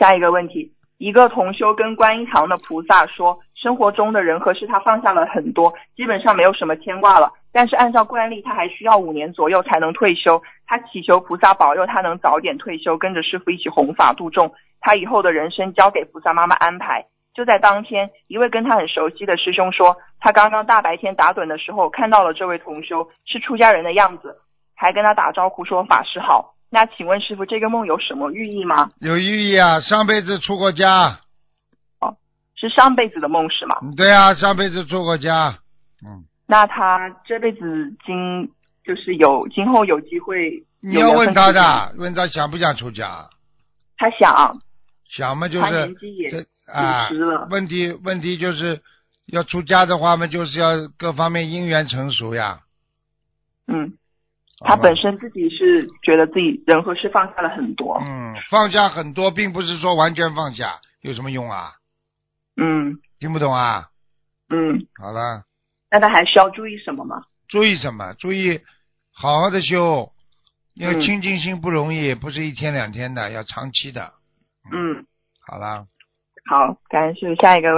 下一个问题，一个同修跟观音堂的菩萨说，生活中的人和事他放下了很多，基本上没有什么牵挂了，但是按照惯例他还需要5年左右才能退休，他祈求菩萨保佑他能早点退休，跟着师父一起弘法度众，他以后的人生交给菩萨妈妈安排。就在当天，一位跟他很熟悉的师兄说，他刚刚大白天打盹的时候看到了这位同修是出家人的样子，还跟他打招呼说法师好。那请问师父，这个梦有什么寓意吗？ 有寓意啊，上辈子出过家。 哦，是上辈子的梦是吗？ 对啊，上辈子出过家。 那他这辈子就是今后有机会， 你要问他的，问他想不想出家。 他想嘛，就是他年纪也90了。 问题就是要出家的话嘛，就是要各方面因缘成熟呀。 他本身自己是觉得自己人和事放下了很多。 放下很多，并不是说完全放下，有什么用啊？听不懂啊？好了。 那他还需要注意什么吗？ 注意什么？注意好好的修，因为清净心不容易，不是1天2天的，要长期的。好了。 好，感谢下一个。